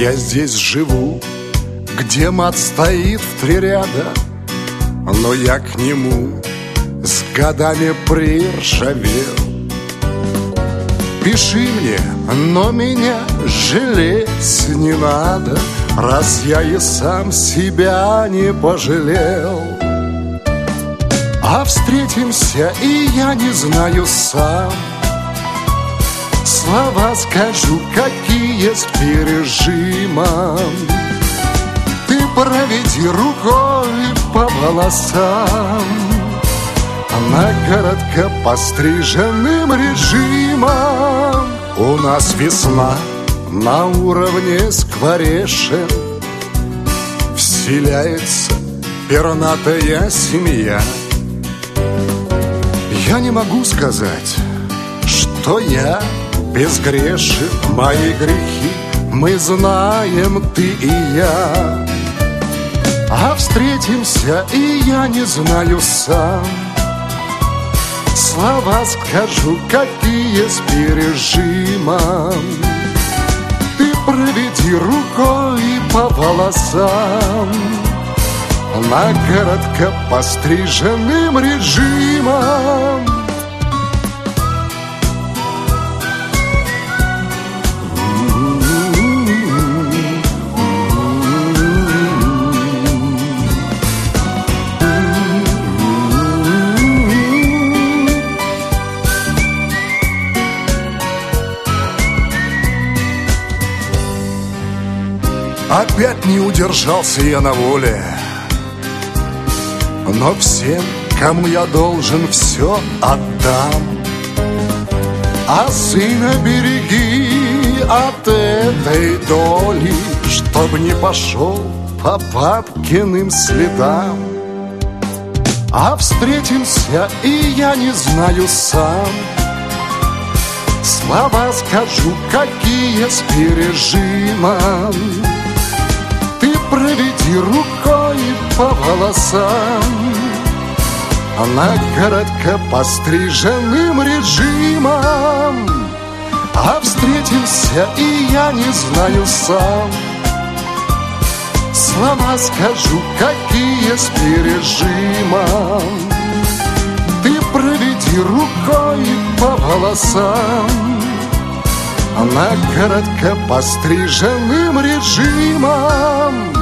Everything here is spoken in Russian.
Я здесь живу, где мат стоит в 3 ряда, но я к нему с годами приржавел. Пиши мне, но меня жалеть не надо, раз я и сам себя не пожалел. А встретимся, и я не знаю сам, слова скажу, какие с пережимом. Ты проведи рукой по волосам, на коротко постриженным режимом. У нас весна на уровне скворечин, вселяется пернатая семья. Я не могу сказать, что я безгрешен. Мои грехи мы знаем, ты и я. А встретимся, и я не знаю сам, слова скажу, какие с пережимом. Ты проведи рукой по волосам, на коротко постриженным режимом. Опять не удержался я на воле, но всем, кому я должен, все отдам. А сына береги от этой доли, чтоб не пошел по бабкиным следам. А встретимся, и я не знаю сам, слова скажу, какие с пережимом. Ты проведи рукой по волосам, на коротко постриженным режимом. А встретимся, и я не знаю сам, слова скажу, какие с пережимом. Ты проведи рукой по волосам, на коротко постриженным режимом.